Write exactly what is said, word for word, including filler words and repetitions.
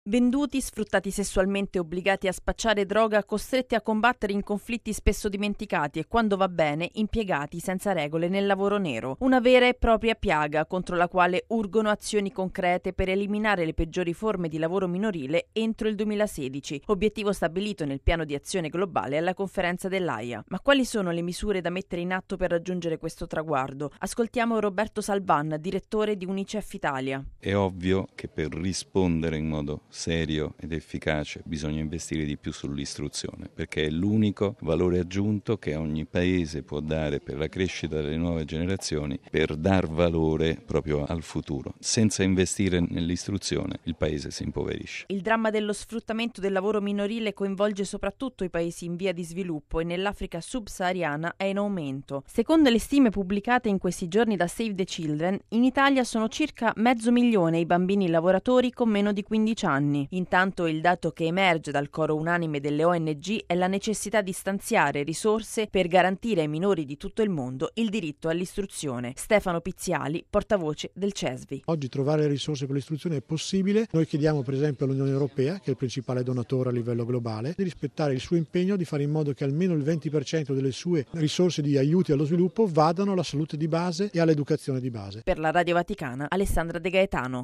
Venduti, sfruttati sessualmente, obbligati a spacciare droga, costretti a combattere in conflitti spesso dimenticati e, quando va bene, impiegati senza regole nel lavoro nero. Una vera e propria piaga contro la quale urgono azioni concrete per eliminare le peggiori forme di lavoro minorile entro il duemilasedici, obiettivo stabilito nel piano di azione globale alla conferenza dell'Aia. Ma quali sono le misure da mettere in atto per raggiungere questo traguardo? Ascoltiamo Roberto Salvan, direttore di Unicef Italia. È ovvio che per rispondere in modo serio ed efficace bisogna investire di più sull'istruzione, perché è l'unico valore aggiunto che ogni paese può dare per la crescita delle nuove generazioni, per dar valore proprio al futuro. Senza investire nell'istruzione il paese si impoverisce. Il dramma dello sfruttamento del lavoro minorile coinvolge soprattutto i paesi in via di sviluppo e nell'Africa subsahariana è in aumento. Secondo le stime pubblicate in questi giorni da Save the Children, in Italia sono circa mezzo milione i bambini lavoratori con meno di quindici anni. Intanto il dato che emerge dal coro unanime delle O N G è la necessità di stanziare risorse per garantire ai minori di tutto il mondo il diritto all'istruzione. Stefano Pizziali, portavoce del C E S V I. Oggi trovare le risorse per l'istruzione è possibile. Noi chiediamo per esempio all'Unione Europea, che è il principale donatore a livello globale, di rispettare il suo impegno di fare in modo che almeno il venti per cento delle sue risorse di aiuti allo sviluppo vadano alla salute di base e all'educazione di base. Per la Radio Vaticana, Alessandra De Gaetano.